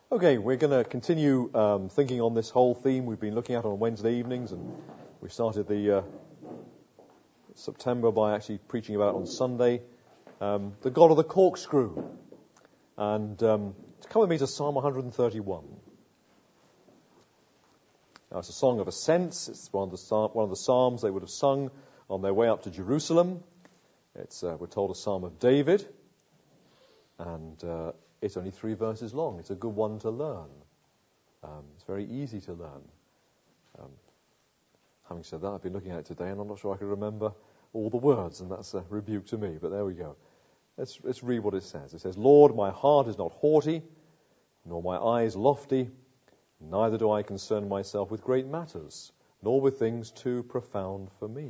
Okay, we're going to continue thinking on this whole theme we've been looking at on Wednesday evenings, and we started the September by actually preaching about it on Sunday, the God of the corkscrew. And come with me to Psalm 131. Now, it's a song of ascents. It's one of the psalms they would have sung on their way up to Jerusalem. It's, we're told, a psalm of David, and it's only 3 verses long. It's a good one to learn. It's very easy to learn. Having said that, I've been looking at it today, and I'm not sure I can remember all the words, and that's a rebuke to me, but there we go. Let's read what it says. It says, Lord, my heart is not haughty, nor my eyes lofty, neither do I concern myself with great matters, nor with things too profound for me.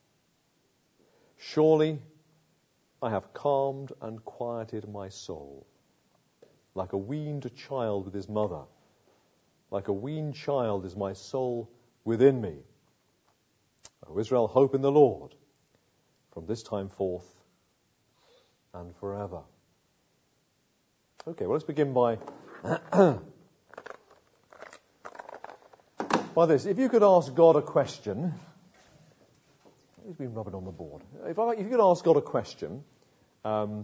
Surely I have calmed and quieted my soul, like a weaned child with his mother. Like a weaned child is my soul within me. O Israel, hope in the Lord, from this time forth and forever. Okay, well, let's begin by this. If you could ask God a question, he's been rubbing on the board. If you could ask God a question, I'm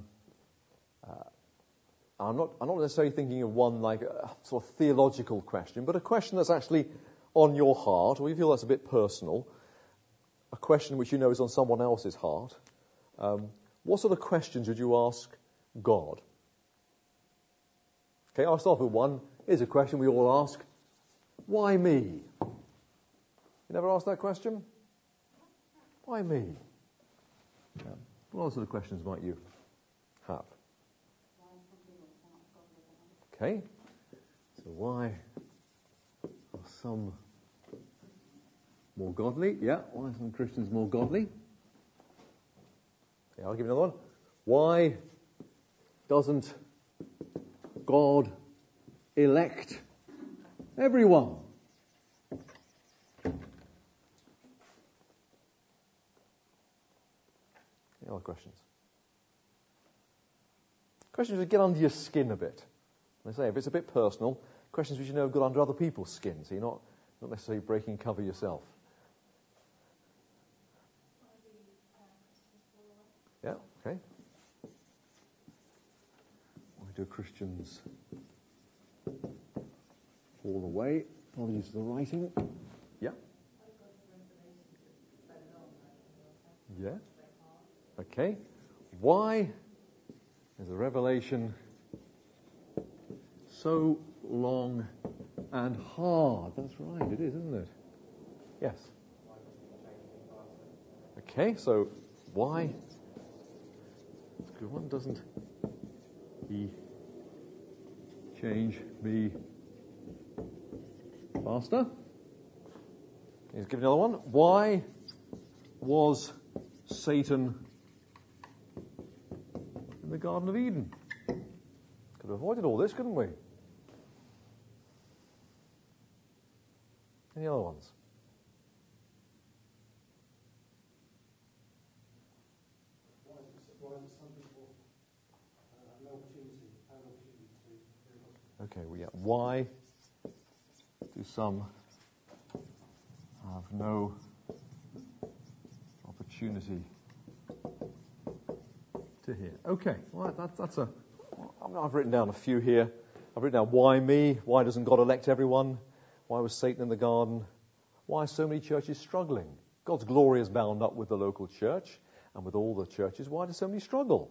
not necessarily thinking of one like a sort of theological question, but a question that's actually on your heart, or you feel that's a bit personal, a question which you know is on someone else's heart. What sort of questions would you ask God? Okay, I'll start with one. Here's a question we all ask. Why me? You never asked that question? Why me? What sort of questions might you have? Okay, so why are some more godly? Yeah, why are some Christians more godly? Okay, I'll give you another one. Why doesn't God elect everyone? Any other questions? Questions that get under your skin a bit. I say, if it's a bit personal, questions which you know have got under other people's skin, so you're not necessarily breaking cover yourself. Yeah, okay. Why do Christians fall away? Apologies for the writing. Yeah. Yeah. Okay. Why is the revelation so long and hard? That's right, it is, isn't it? Yes. Okay, so why? That's a good one. Doesn't he change me faster? He's given another one. Why was Satan in the Garden of Eden? Could have avoided all this, couldn't we? Any other ones? Why is it some people have no opportunity to? Okay, well, yeah. Why do some have no opportunity to hear? Okay, well, that's a. I've written down a few here. I've written down why me? Why doesn't God elect everyone? Why was Satan in the garden? Why are so many churches struggling? God's glory is bound up with the local church and with all the churches. Why do so many struggle?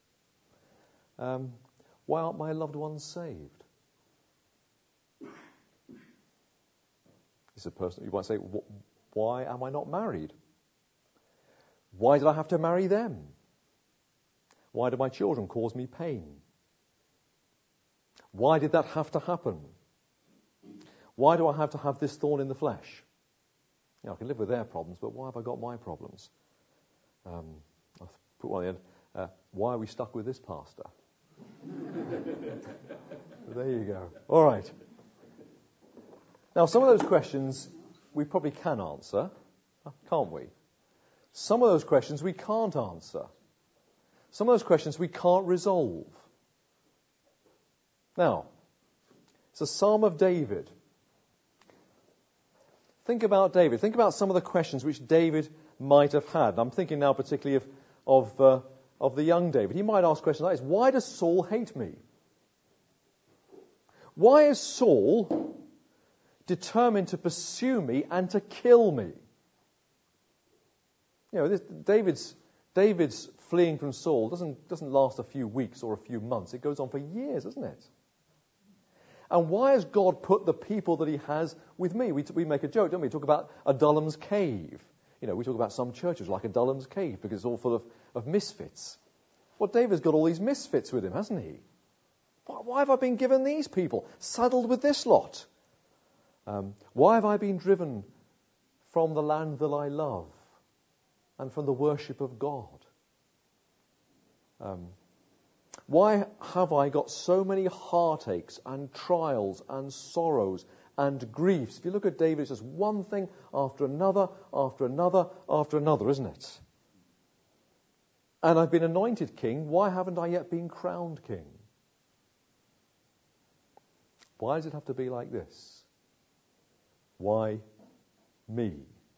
Why aren't my loved ones saved? It's a person. You might say, why am I not married? Why did I have to marry them? Why do my children cause me pain? Why did that have to happen? Why do I have to have this thorn in the flesh? I can live with their problems, but why have I got my problems? I'll put one at the end. Why are we stuck with this pastor? There you go. All right. Now, some of those questions we probably can answer, can't we? Some of those questions we can't answer. Some of those questions we can't resolve. Now, It's a psalm of David. Think about David. Think about some of the questions which David might have had. I'm thinking now particularly of the young David. He might ask questions like this. Why does Saul hate me? Why is Saul determined to pursue me and to kill me? You know, David's fleeing from Saul doesn't last a few weeks or a few months. It goes on for years, doesn't it? And why has God put the people that he has with me? We make a joke, don't we? We talk about Adullam's cave. You know, we talk about some churches like Adullam's cave because it's all full of misfits. Well, David's got all these misfits with him, hasn't he? Why have I been given these people, saddled with this lot? Why have I been driven from the land that I love and from the worship of God? Why have I got so many heartaches and trials and sorrows and griefs? If you look at David, it's just one thing after another, after another, after another, isn't it? And I've been anointed king. Why haven't I yet been crowned king? Why does it have to be like this? Why me?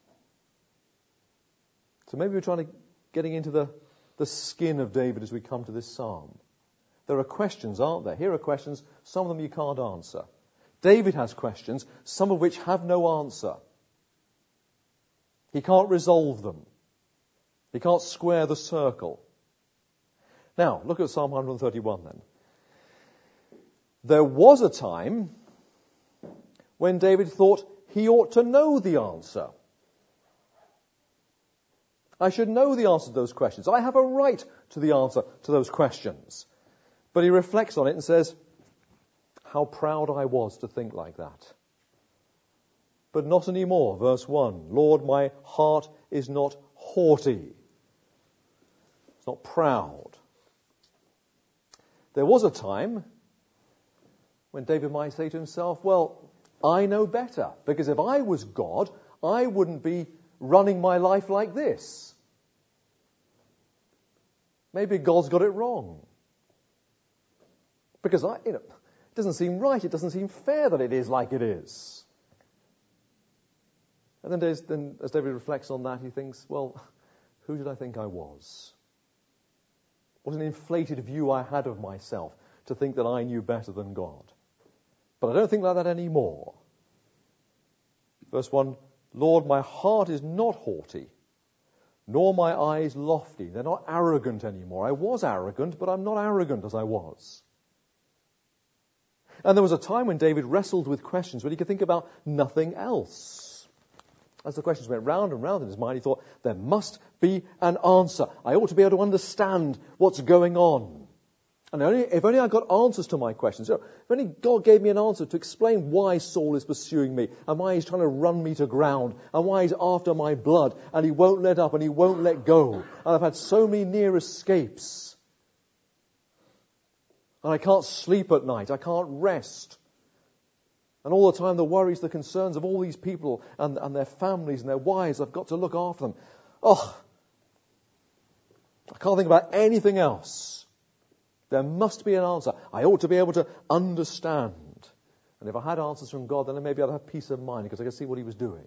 So maybe we're getting into the skin of David as we come to this psalm. There are questions, aren't there? Here are questions, some of them you can't answer. David has questions, some of which have no answer. He can't resolve them. He can't square the circle. Now, look at Psalm 131 then. There was a time when David thought he ought to know the answer. I should know the answer to those questions. I have a right to the answer to those questions. But he reflects on it and says, how proud I was to think like that. But not anymore. Verse 1, Lord, my heart is not haughty. It's not proud. There was a time when David might say to himself, well, I know better, because if I was God, I wouldn't be running my life like this. Maybe God's got it wrong. Because it doesn't seem right, it doesn't seem fair that it is like it is. And then as David reflects on that, he thinks, well, who did I think I was? What an inflated view I had of myself to think that I knew better than God. But I don't think like that anymore. Verse 1, Lord, my heart is not haughty, nor my eyes lofty. They're not arrogant anymore. I was arrogant, but I'm not arrogant as I was. And there was a time when David wrestled with questions when he could think about nothing else. As the questions went round and round in his mind, he thought, there must be an answer. I ought to be able to understand what's going on. And if only I got answers to my questions. If only God gave me an answer to explain why Saul is pursuing me, and why he's trying to run me to ground, and why he's after my blood, and he won't let up, and he won't let go. And I've had so many near escapes. And I can't sleep at night. I can't rest. And all the time the worries, the concerns of all these people and their families and their wives, I've got to look after them. Oh, I can't think about anything else. There must be an answer. I ought to be able to understand. And if I had answers from God, then maybe I'd have peace of mind because I could see what he was doing.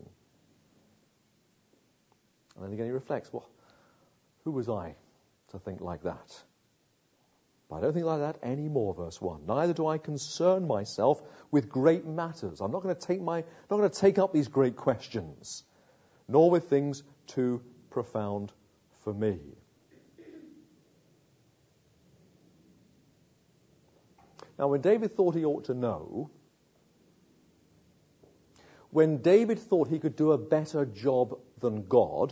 And then again he reflects, well, who was I to think like that? But I don't think like that anymore, verse 1. Neither do I concern myself with great matters. I'm not going to take up these great questions, nor with things too profound for me. Now, when David thought he ought to know, when David thought he could do a better job than God,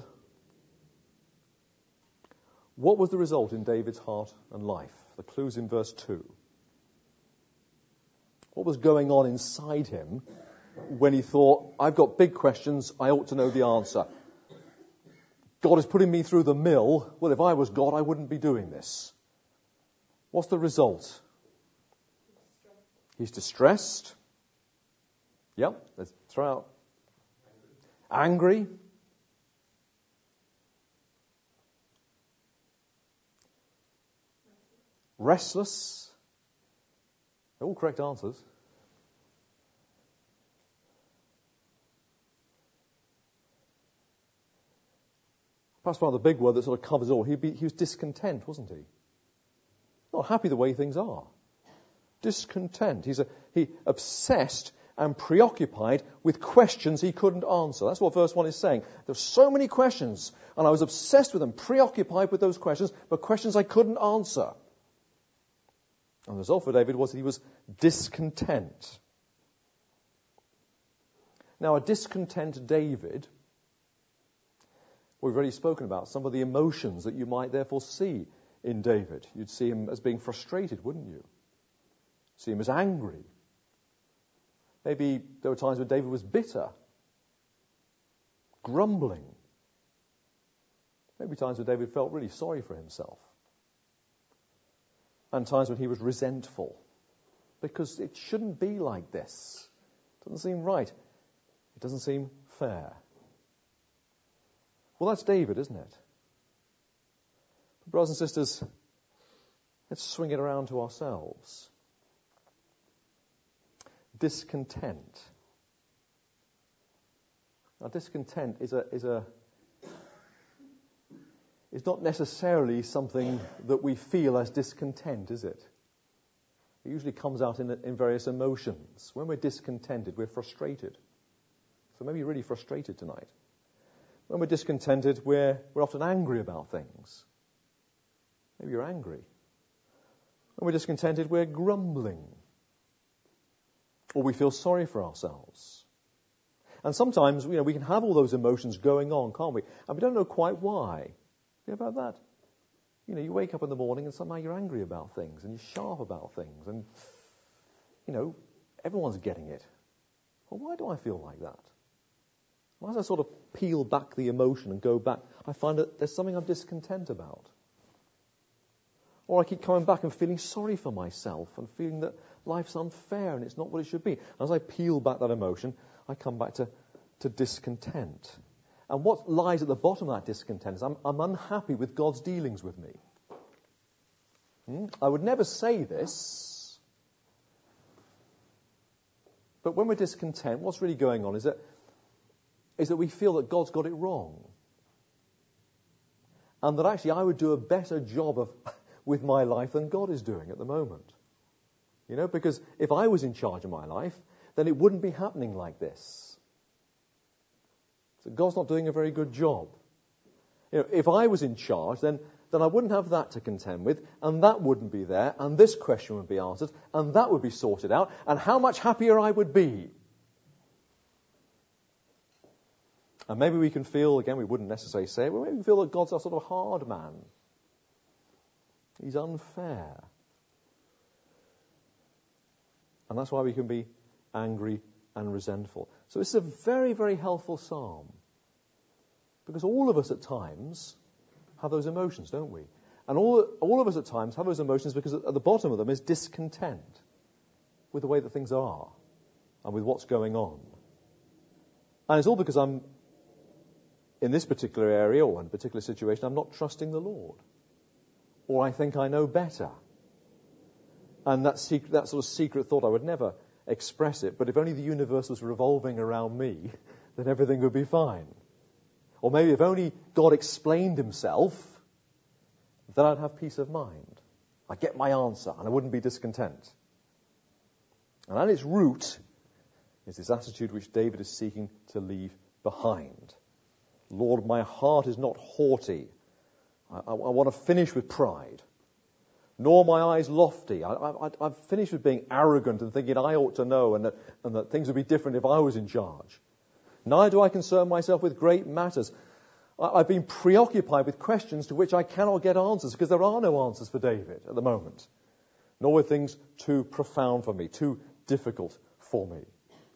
what was the result in David's heart and life? The clue's in verse 2. What was going on inside him when he thought, I've got big questions, I ought to know the answer. God is putting me through the mill. Well, if I was God, I wouldn't be doing this. What's the result? He's distressed. Yep, let's throw out. Angry. Restless. They're all correct answers. perhaps one of the big word that sort of covers all, he was discontent, wasn't he? Not happy the way things are. Discontent. He obsessed and preoccupied with questions he couldn't answer. That's what verse 1 is saying. There's so many questions, and I was obsessed with them, preoccupied with those questions, but questions I couldn't answer. And the result for David was that he was discontent. Now, a discontent David, we've already spoken about some of the emotions that you might therefore see in David. You'd see him as being frustrated, wouldn't you? See him as angry. Maybe there were times when David was bitter, grumbling. Maybe times when David felt really sorry for himself. And times when he was resentful. Because it shouldn't be like this. It doesn't seem right. It doesn't seem fair. Well, that's David, isn't it? But brothers and sisters, let's swing it around to ourselves. Discontent. Now, discontent is not necessarily something that we feel as discontent, is it? It usually comes out in various emotions. When we're discontented, we're frustrated. So maybe you're really frustrated tonight. When we're discontented, we're often angry about things. Maybe you're angry. When we're discontented, we're grumbling. Or we feel sorry for ourselves. And sometimes, we can have all those emotions going on, can't we? And we don't know quite why. You know about that? You wake up in the morning and somehow you're angry about things and you're sharp about things and, everyone's getting it. Well, why do I feel like that? Why as I sort of peel back the emotion and go back, I find that there's something I'm discontent about. Or I keep coming back and feeling sorry for myself and feeling that life's unfair and it's not what it should be. As I peel back that emotion, I come back to discontent. And what lies at the bottom of that discontent is I'm unhappy with God's dealings with me. I would never say this, but when we're discontent, what's really going on is that we feel that God's got it wrong. And that actually I would do a better job with my life than God is doing at the moment. Because if I was in charge of my life, then it wouldn't be happening like this. So God's not doing a very good job. If I was in charge, then I wouldn't have that to contend with, and that wouldn't be there, and this question would be answered, and that would be sorted out, and how much happier I would be. And maybe we can feel, again, we wouldn't necessarily say it, but maybe we feel that God's a sort of hard man. He's unfair. And that's why we can be angry and resentful. So this is a very, very helpful psalm. Because all of us at times have those emotions, don't we? And all of us at times have those emotions because at the bottom of them is discontent with the way that things are and with what's going on. And it's all because I'm, in this particular area or in a particular situation, I'm not trusting the Lord. Or I think I know better. And that sort of secret thought, I would never express it, but if only the universe was revolving around me, then everything would be fine. Or maybe if only God explained himself, then I'd have peace of mind. I'd get my answer and I wouldn't be discontent. And at its root is this attitude which David is seeking to leave behind. Lord, my heart is not haughty. I want to finish with pride. Nor my eyes lofty. I've finished with being arrogant and thinking I ought to know and that things would be different if I was in charge. Neither do I concern myself with great matters. I've been preoccupied with questions to which I cannot get answers because there are no answers for David at the moment. Nor were things too profound for me, too difficult for me.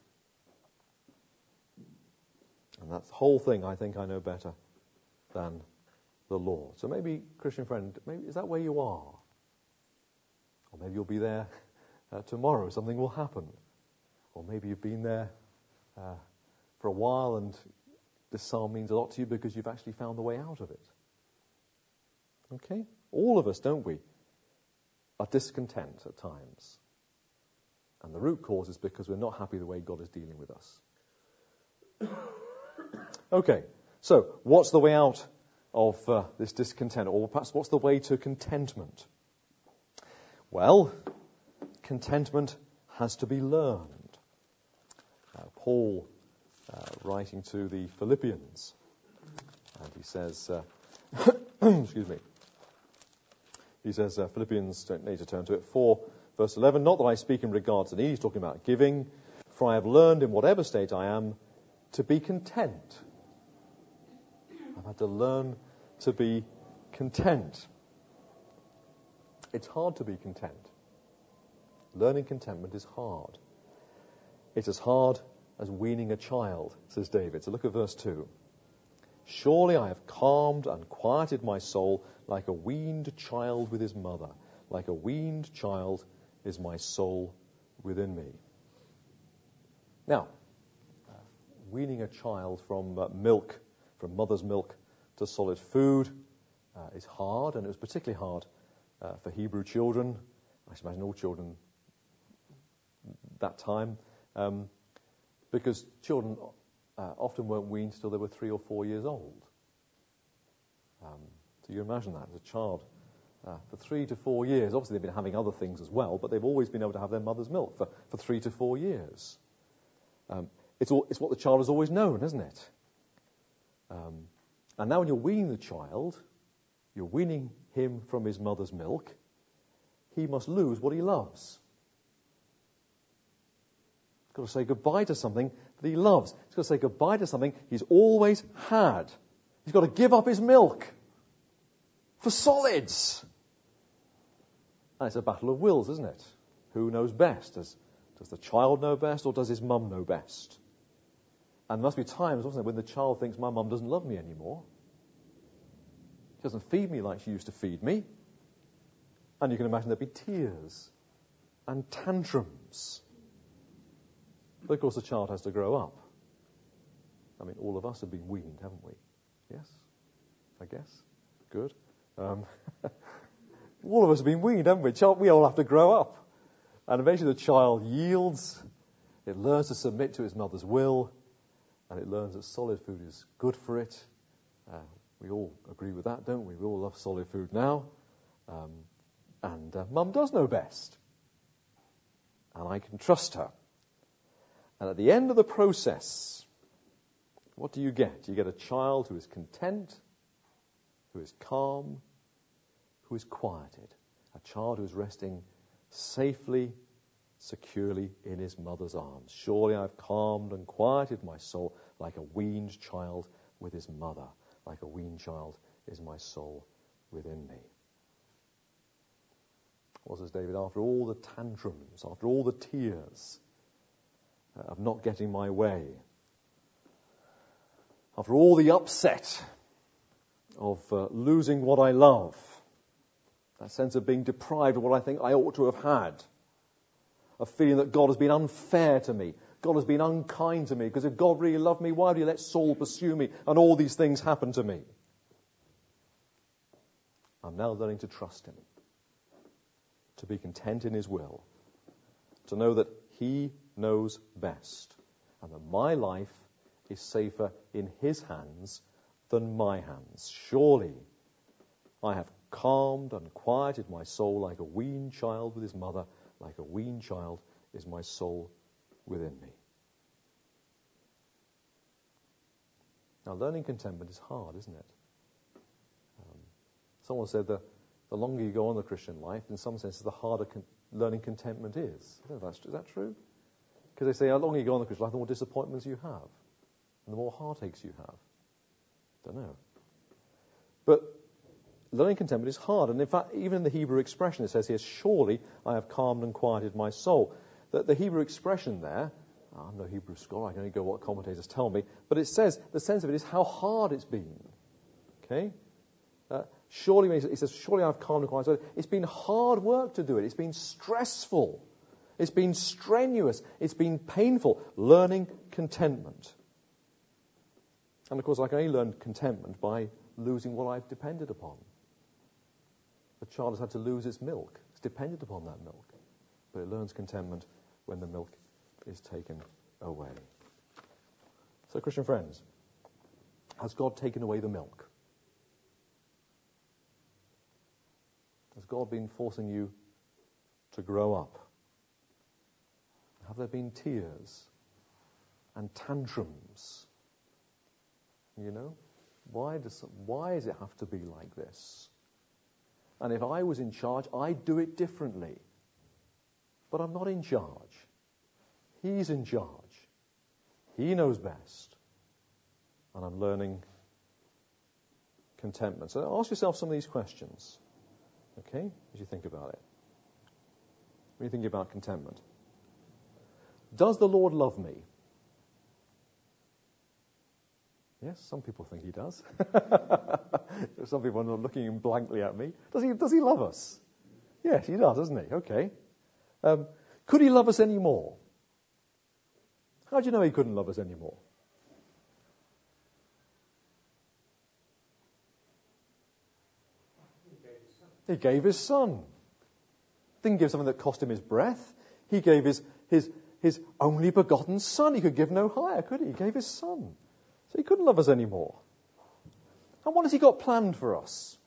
And that whole thing I think I know better than the Lord. So maybe, Christian friend, maybe is that where you are? Or maybe you'll be there tomorrow, something will happen. Or maybe you've been there for a while and this psalm means a lot to you because you've actually found the way out of it. Okay? All of us, don't we, are discontent at times. And the root cause is because we're not happy the way God is dealing with us. Okay, so what's the way out of this discontent? Or perhaps what's the way to contentment? Well, contentment has to be learned. Paul, writing to the Philippians, and he says, excuse me, he says, Philippians, don't need to turn to it, 4, verse 11, not that I speak in regards to need, he's talking about giving, for I have learned in whatever state I am to be content. I've had to learn to be content. It's hard to be content. Learning contentment is hard. It's as hard as weaning a child, says David. So look at verse 2. Surely I have calmed and quieted my soul like a weaned child with his mother. Like a weaned child is my soul within me. Now, weaning a child from milk, from mother's milk to solid food is hard, and it was particularly hard for Hebrew children. I should imagine all children that time, because children often weren't weaned until they were 3 or 4 years old. So you imagine that as a child for 3 to 4 years. Obviously they've been having other things as well, but they've always been able to have their mother's milk for 3 to 4 years. It's what the child has always known, isn't it? And now when you're weaning the child, you're weaning him from his mother's milk, he must lose what he loves. He's got to say goodbye to something that he loves. He's got to say goodbye to something he's always had. He's got to give up his milk for solids. And it's a battle of wills, isn't it? Who knows best? Does the child know best, or does his mum know best? And there must be times, wasn't there, when the child thinks, my mum doesn't love me anymore. She doesn't feed me like she used to feed me. And you can imagine there'd be tears and tantrums. But of course the child has to grow up. I mean, all of us have been weaned, haven't we? Yes? I guess. Good. All of us have been weaned, haven't we? We all have to grow up. And eventually the child yields. It learns to submit to its mother's will. And it learns that solid food is good for it. We all agree with that, don't we? We all love solid food now. And Mum does know best. And I can trust her. And at the end of the process, what do you get? You get a child who is content, who is calm, who is quieted. A child who is resting safely, securely in his mother's arms. Surely I've calmed and quieted my soul like a weaned child with his mother. Like a weaned child is my soul within me. What says David? After all the tantrums, after all the tears of not getting my way, after all the upset of losing what I love, that sense of being deprived of what I think I ought to have had, of feeling that God has been unfair to me, God has been unkind to me, because if God really loved me, why would he let Saul pursue me and all these things happen to me? I'm now learning to trust him, to be content in his will, to know that he knows best, and that my life is safer in his hands than my hands. Surely I have calmed and quieted my soul like a weaned child with his mother. Like a weaned child is my soul within me. Now, learning contentment is hard, isn't it? Someone said that the longer you go on the Christian life, in some senses, the harder learning contentment is. I don't know, is that true? Because they say, the longer you go on the Christian life, the more disappointments you have, and the more heartaches you have. Don't know. But learning contentment is hard, and in fact, even in the Hebrew expression, it says here, surely I have calmed and quieted my soul. The Hebrew expression there, I'm no Hebrew scholar, I can only go what commentators tell me, but it says, the sense of it is how hard it's been. Okay? Surely, when he says, surely I've calmed and quieted my soul, it's been hard work to do it. It's been stressful. It's been strenuous. It's been painful. Learning contentment. And of course, I can only learn contentment by losing what I've depended upon. The child has had to lose its milk. It's depended upon that milk. But it learns contentment when the milk is taken away. So, Christian friends, has God taken away the milk? Has God been forcing you to grow up? Have there been tears and tantrums? You know? Why does it have to be like this? And if I was in charge, I'd do it differently. But I'm not in charge. He's in charge. He knows best. And I'm learning contentment. So ask yourself some of these questions, okay, as you think about it. When you're thinking about contentment. Does the Lord love me? Yes, some people think he does. Some people are looking blankly at me. Does he love us? Yes, he does, doesn't he? Okay. Could he love us any more? How do you know he couldn't love us any more? He gave his son. Didn't give something that cost him his breath. He gave his only begotten son. He could give no higher, could he? He gave his son. So he couldn't love us anymore. And what has he got planned for us?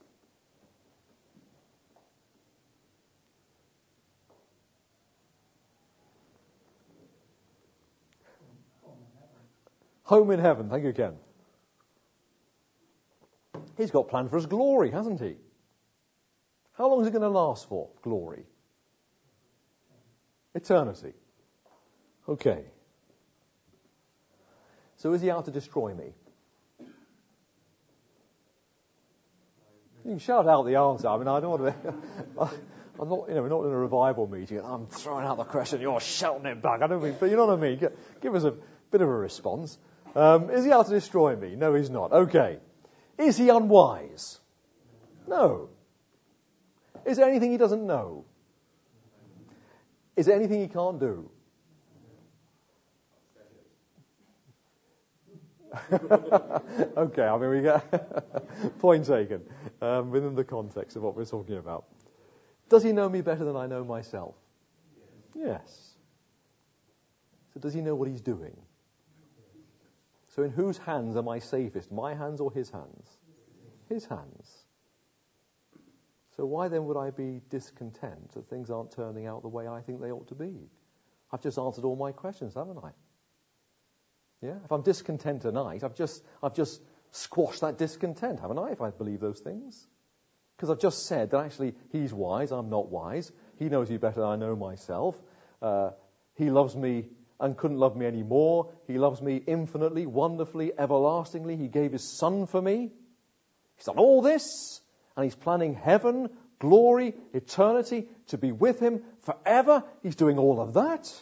Home in heaven. Thank you, Ken. He's got planned for us glory, hasn't he? How long is it going to last for, glory? Eternity. Okay. So is he out to destroy me? You can shout out the answer. I mean, I don't want to... I'm not, we're not in a revival meeting. I'm throwing out the question, you're shouting it back. I don't mean, but you know what I mean? Give us a bit of a response. Is he out to destroy me? No, he's not. Okay. Is he unwise? No. Is there anything he doesn't know? Is there anything he can't do? Okay, I mean, we get point taken within the context of what we're talking about. Does he know me better than I know myself? Yes. So does he know what he's doing? So in whose hands am I safest? My hands or his hands? His hands. So why then would I be discontent that things aren't turning out the way I think they ought to be? I've just answered all my questions, haven't I? Yeah? If I'm discontent tonight, I've just squashed that discontent, haven't I, if I believe those things? Because I've just said that actually he's wise, I'm not wise. He knows me better than I know myself. He loves me and couldn't love me any more. He loves me infinitely, wonderfully, everlastingly. He gave his son for me. He's done all this, and he's planning heaven, glory, eternity, to be with him forever. He's doing all of that.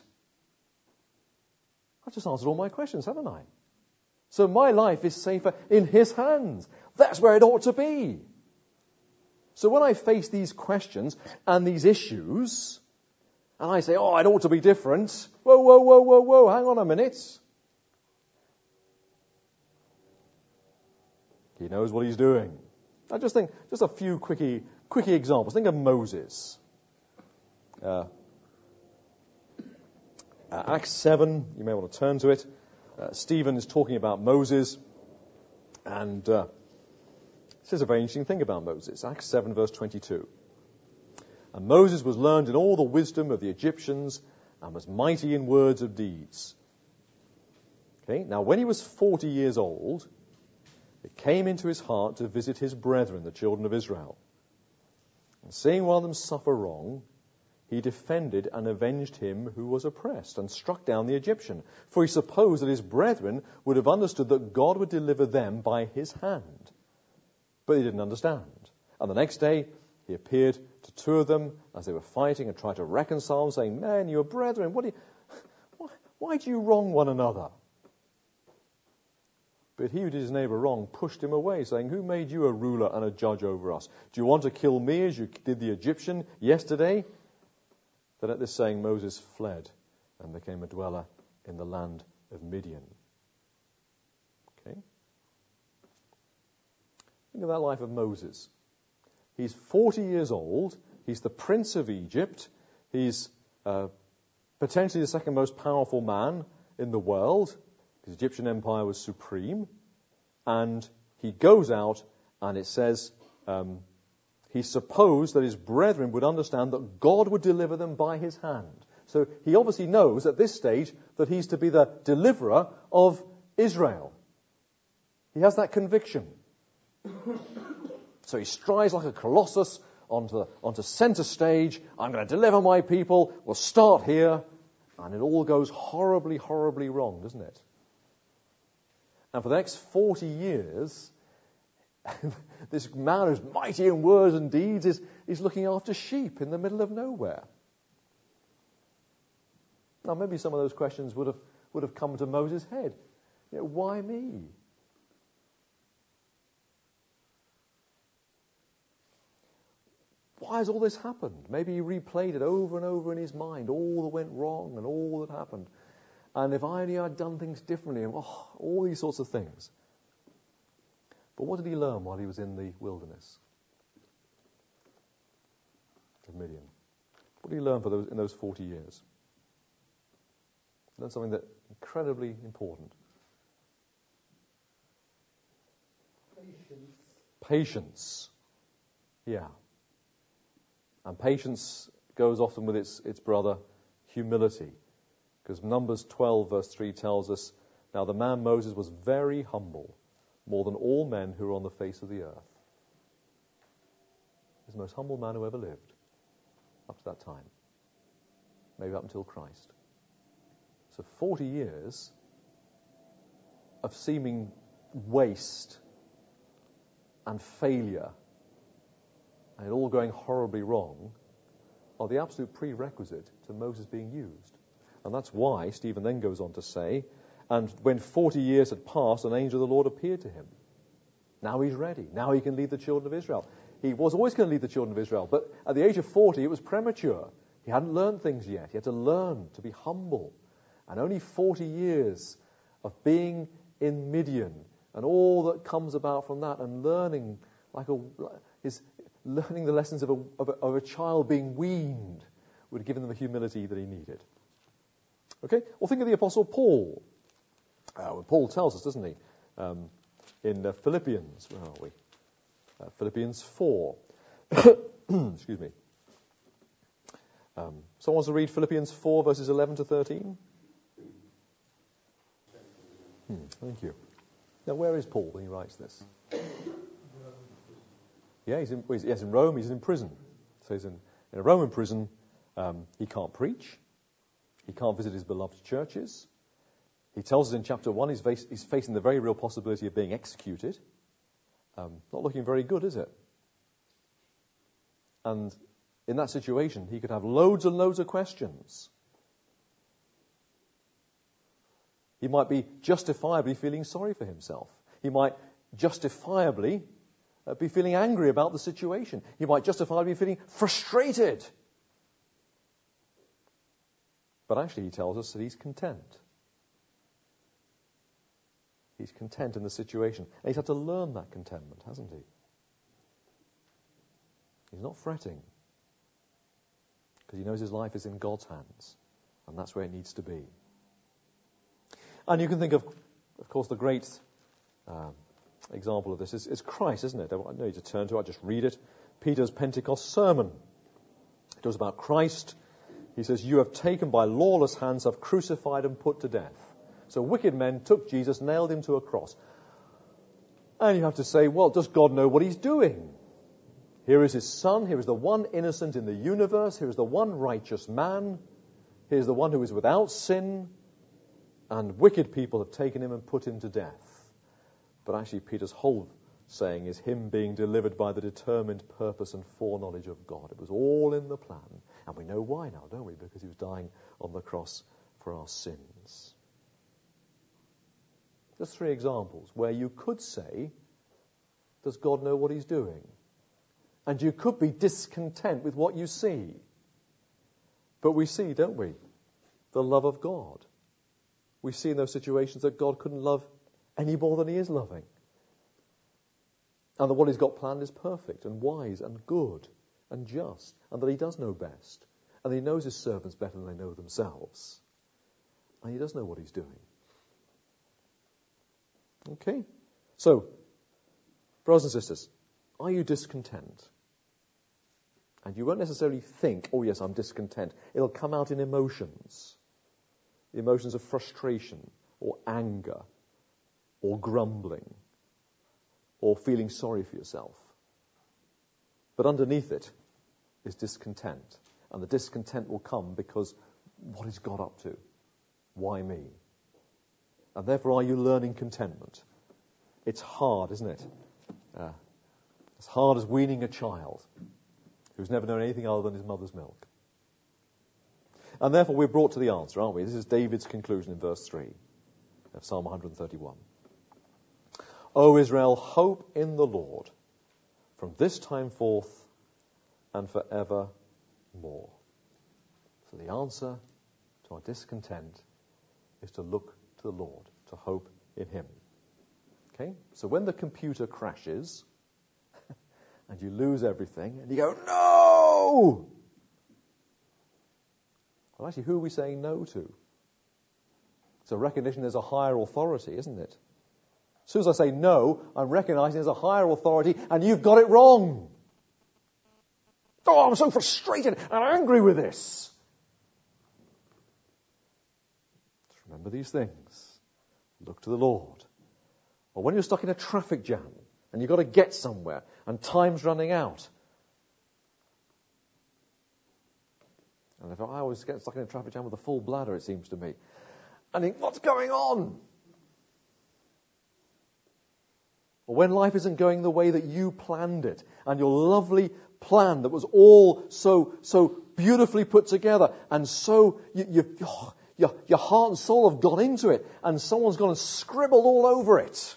I've just answered all my questions, haven't I? So my life is safer in his hands. That's where it ought to be. So when I face these questions and these issues, and I say, oh, it ought to be different. Whoa, hang on a minute. He knows what he's doing. I just think, just a few quickie examples. Think of Moses. Acts 7, you may want to turn to it. Stephen is talking about Moses, and says a very interesting thing about Moses. Acts 7, verse 22. And Moses was learned in all the wisdom of the Egyptians and was mighty in words of deeds. Okay, now when he was 40 years old, it came into his heart to visit his brethren, the children of Israel. And seeing one of them suffer wrong, he defended and avenged him who was oppressed and struck down the Egyptian. For he supposed that his brethren would have understood that God would deliver them by his hand. But he didn't understand. And the next day he appeared to two of them as they were fighting and tried to reconcile them, saying, "Man, you are brethren. Why do you wrong one another?" But he who did his neighbor wrong pushed him away, saying, "Who made you a ruler and a judge over us? Do you want to kill me as you did the Egyptian yesterday?" Then at this saying, Moses fled and became a dweller in the land of Midian. Okay? Think of that life of Moses. He's 40 years old. He's the prince of Egypt. He's potentially the second most powerful man in the world. The Egyptian empire was supreme. And he goes out, and it says He supposed that his brethren would understand that God would deliver them by his hand. So he obviously knows at this stage that he's to be the deliverer of Israel. He has that conviction. So he strides like a colossus onto center stage. I'm going to deliver my people. We'll start here. And it all goes horribly, horribly wrong, doesn't it? And for the next 40 years, this man who's mighty in words and deeds is looking after sheep in the middle of nowhere. Now, maybe some of those questions would have come to Moses' head. Why me? Why has all this happened? Maybe he replayed it over and over in his mind, all that went wrong and all that happened. And if I only had done things differently, and all these sorts of things. But what did he learn while he was in the wilderness of Midian? What did he learn in those 40 years? He learned something that's incredibly important. Patience. Yeah. And patience goes often with its brother, humility. Because Numbers 12 verse 3 tells us, now the man Moses was very humble, more than all men who were on the face of the earth. He's the most humble man who ever lived up to that time. Maybe up until Christ. So 40 years of seeming waste and failure and it all going horribly wrong are the absolute prerequisite to Moses being used. And that's why Stephen then goes on to say, and when 40 years had passed, an angel of the Lord appeared to him. Now he's ready. Now he can lead the children of Israel. He was always going to lead the children of Israel, but at the age of 40, it was premature. He hadn't learned things yet. He had to learn to be humble. And only 40 years of being in Midian and all that comes about from that and learning learning the lessons of a child being weaned would have given them the humility that he needed. Okay? Well, think of the Apostle Paul. Paul tells us, doesn't he, in Philippians, where are we? Philippians 4. Excuse me. Someone wants to read Philippians 4, verses 11 to 13? Thank you. Now, where is Paul when he writes this? Yeah, he's in Rome. He's in prison. So he's in a Roman prison. He can't preach. He can't visit his beloved churches. He tells us in chapter 1 he's facing the very real possibility of being executed. Not looking very good, is it? And in that situation, he could have loads and loads of questions. He might be justifiably feeling sorry for himself. He might justifiably be feeling angry about the situation. He might justifiably be feeling frustrated. But actually, he tells us that he's content. He's content in the situation. And he's had to learn that contentment, hasn't he? He's not fretting. Because he knows his life is in God's hands. And that's where it needs to be. And you can think of course, the great example of this is Christ, isn't it? I don't need to turn to it, I just read it. Peter's Pentecost sermon. It was about Christ. He says, you have taken by lawless hands, have crucified and put to death. So wicked men took Jesus, nailed him to a cross. And you have to say, well, does God know what he's doing? Here is his son. Here is the one innocent in the universe. Here is the one righteous man. Here is the one who is without sin. And wicked people have taken him and put him to death. But actually, Peter's whole saying is him being delivered by the determined purpose and foreknowledge of God. It was all in the plan. And we know why now, don't we? Because he was dying on the cross for our sins. Just 3 examples where you could say, does God know what he's doing? And you could be discontent with what you see. But we see, don't we, the love of God. We see in those situations that God couldn't love any more than he is loving. And that what he's got planned is perfect and wise and good and just. And that he does know best. And he knows his servants better than they know themselves. And he does know what he's doing. Okay? So, brothers and sisters, are you discontent? And you won't necessarily think, oh yes, I'm discontent. It'll come out in emotions. The emotions of frustration or anger or grumbling or feeling sorry for yourself. But underneath it is discontent. And the discontent will come because what is God up to? Why me? And therefore, are you learning contentment? It's hard, isn't it? As hard as weaning a child who's never known anything other than his mother's milk. And therefore, we're brought to the answer, aren't we? This is David's conclusion in verse 3 of Psalm 131. O Israel, hope in the Lord from this time forth and forevermore. So the answer to our discontent is to look to the Lord, to hope in him. Okay? So when the computer crashes and you lose everything and you go, no! Well, actually, who are we saying no to? It's a recognition there's a higher authority, isn't it? As soon as I say no, I'm recognizing there's a higher authority and you've got it wrong. Oh, I'm so frustrated and angry with this. Just remember these things. Look to the Lord. Or when you're stuck in a traffic jam and you've got to get somewhere and time's running out. And if I always get stuck in a traffic jam with a full bladder, it seems to me. And think, what's going on? Or when life isn't going the way that you planned it, and your lovely plan that was all so beautifully put together, and so your heart and soul have gone into it, and someone's gone and scribbled all over it.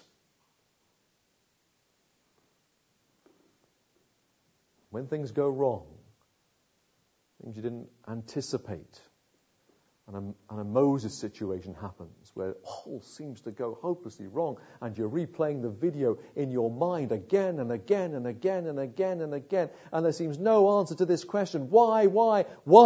When things go wrong, things you didn't anticipate, and a Moses situation happens where it all seems to go hopelessly wrong, and you're replaying the video in your mind again and again and again and again and again, and there seems no answer to this question. Why?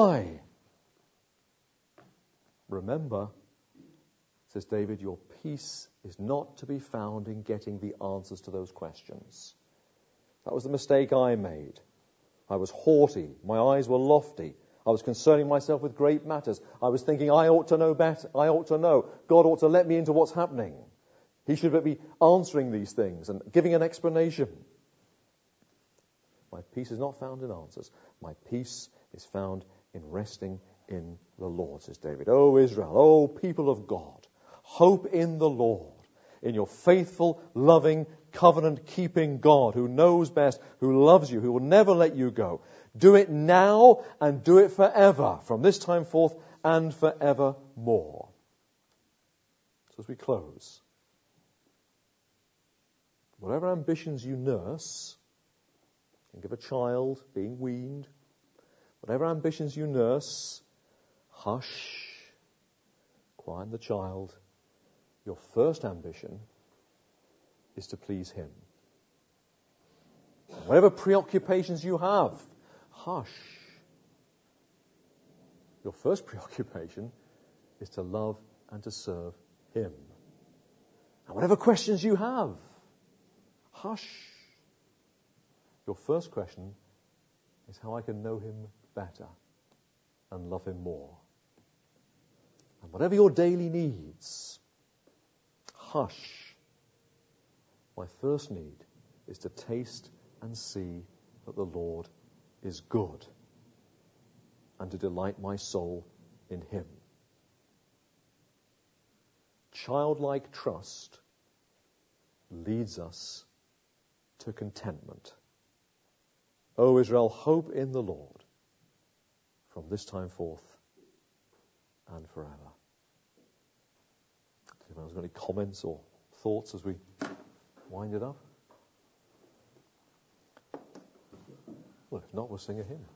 Remember, says David, your peace is not to be found in getting the answers to those questions. That was the mistake I made. I was haughty. My eyes were lofty. I was concerning myself with great matters. I was thinking I ought to know better. I ought to know. God ought to let me into what's happening. He should be answering these things and giving an explanation. My peace is not found in answers. My peace is found in resting in the Lord, says David. O Israel, O people of God, hope in the Lord, in your faithful, loving, covenant-keeping God who knows best, who loves you, who will never let you go. Do it now and do it forever, from this time forth and forevermore. So as we close, whatever ambitions you nurse, think of a child being weaned, whatever ambitions you nurse, hush, quiet the child. Your first ambition is to please him. Whatever preoccupations you have, hush. Your first preoccupation is to love and to serve him. And whatever questions you have, hush. Your first question is how I can know him better and love him more. And whatever your daily needs, hush. My first need is to taste and see that the Lord is good and to delight my soul in him. Childlike trust leads us to contentment. O Israel, hope in the Lord from this time forth and forever. If anyone's got any comments or thoughts as we wind it up? Well, if not, we'll sing a hymn.